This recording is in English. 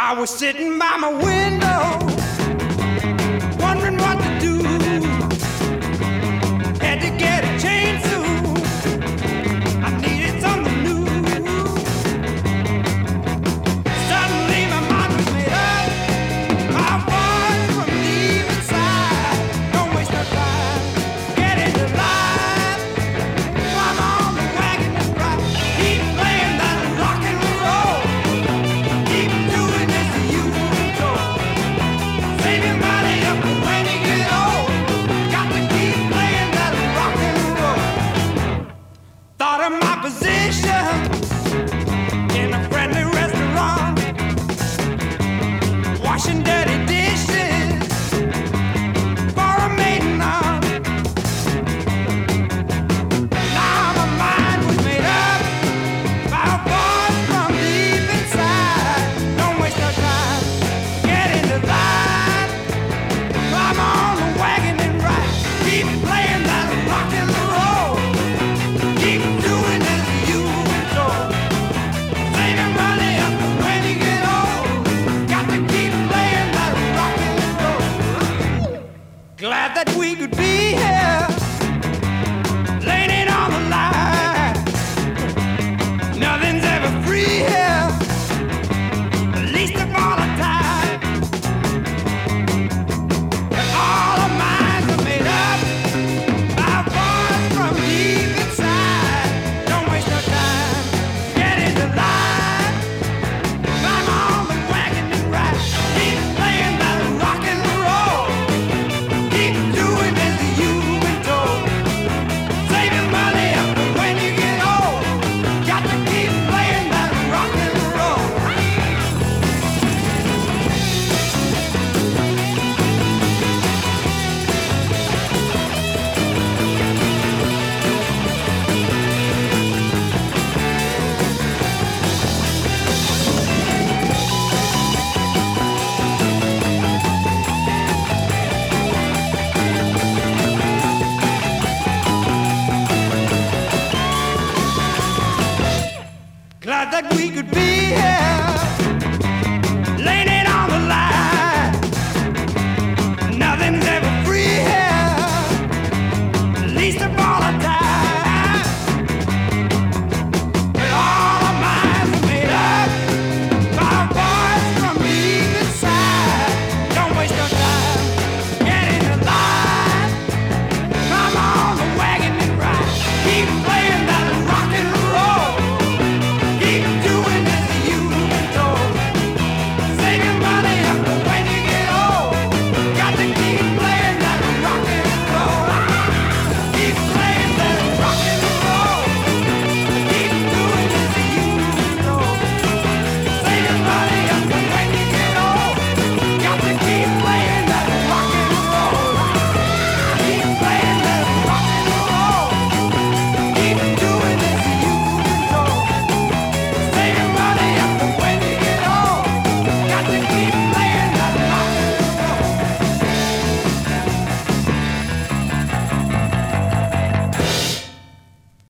I was sitting by my window, wondering what to do. Had to get a change soon. I needed something new. Suddenly my mind was made up. My voice from deep inside. Don't waste no time. Get into line. Climb on the wagon and ride. Keep playing that rock and roll. Keep doing this to you control. Save your money up for when you get old. Got to keep playing that rock and roll. Thought of my position in a friendly restaurant, washing dirty dishes for a maiden aunt. Now my mind was made up by a voice from deep inside. Don't waste no time, get into line. Climb on the wagon and ride. Keep playing that rock and roll. Keep doing this you control. Save your money up for when you get old. Got to keep playing that rock and roll. Glad that we could be here, laying it on the line. Nothing's ever free here, least of all the time. But all our minds are made up by a voice from deep inside. Don't waste no time, get into line. Climb on the wagon and ride. Keep playing that rock and roll. Keep doing as you've been told. Save your money up for when you get old. Got to keep playing that rock and roll. Glad that we could